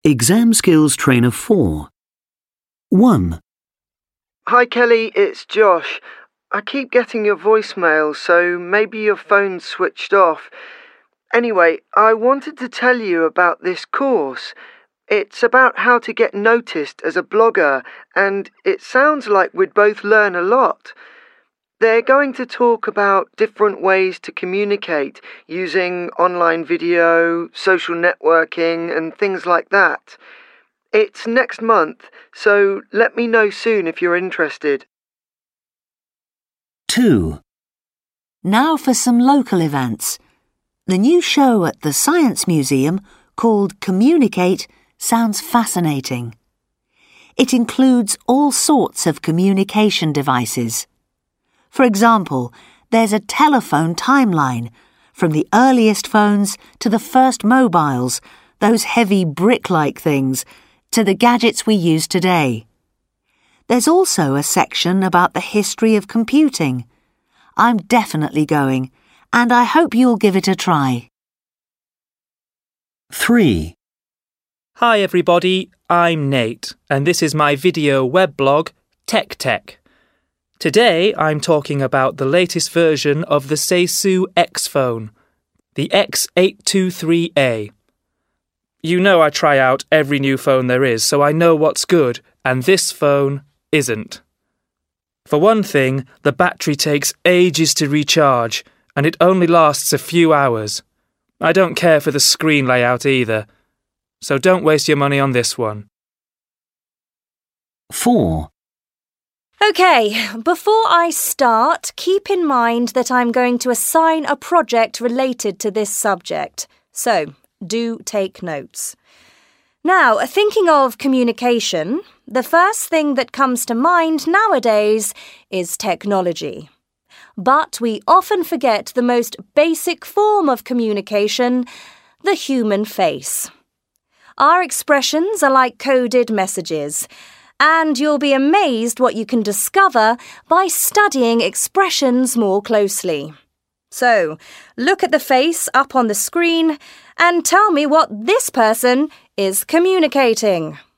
Exam Skills Trainer 4. 1. Hi Kelly, it's Josh. I keep getting your voicemail, so maybe your phone's switched off. Anyway, I wanted to tell you about this course. It's about how to get noticed as a blogger, and it sounds like we'd both learn a lot. They're going to talk about different ways to communicate using online video, social networking, and things like that. It's next month, so let me know soon if you're interested. 2. Now for some local events. The new show at the Science Museum, called Communicate, sounds fascinating. It includes all sorts of communication devices. For example, there's a telephone timeline, from the earliest phones to the first mobiles, those heavy brick-like things, to the gadgets we use today. There's also a section about the history of computing. I'm definitely going, and I hope you'll give it a try. 3. Hi everybody, I'm Nate, and this is my video weblog, TechTech. Today I'm talking about the latest version of the Seisu X phone, the X823A. You know I try out every new phone there is, so I know what's good, and this phone isn't. For one thing, the battery takes ages to recharge, and it only lasts a few hours. I don't care for the screen layout either, so don't waste your money on this one. 4. OK, before I start, keep in mind that I'm going to assign a project related to this subject. So, do take notes. Now, thinking of communication, the first thing that comes to mind nowadays is technology. But we often forget the most basic form of communication, the human face. Our expressions are like coded messages, and you'll be amazed what you can discover by studying expressions more closely. So, look at the face up on the screen and tell me what this person is communicating.